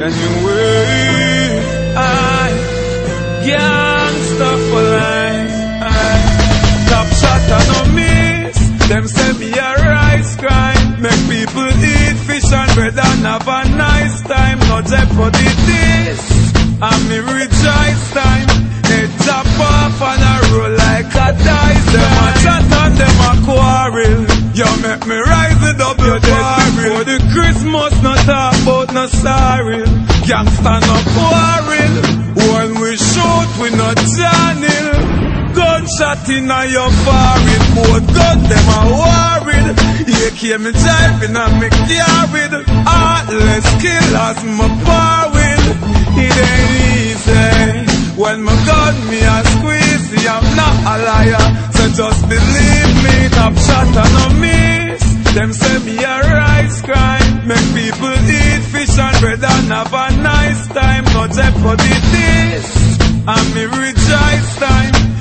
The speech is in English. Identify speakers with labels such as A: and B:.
A: Anyway, I gangsta for life. Top shot and no miss. Them say me a rice crime. Make people eat fish and bread and have a nice time. No jeopardy this, and me rejoice time. They chop off and a roll like a dice. Them a chat and them a quarrel. You make me rise the double barrel. For the Christmas no talk about no sorry. Gangsta no quarrel. When we shoot we no channel. Gunshot in a your forehead. Both gun them a worried. You keep me driving and me carried. Heartless killers my par with. It ain't easy. When my gun me a squeezy, I'm not a liar. So just believe me. Top shot and no miss. Them say me a rice crime. Make people eat fish and bread and have a nice time. No jeopardy this, and me rejoice time.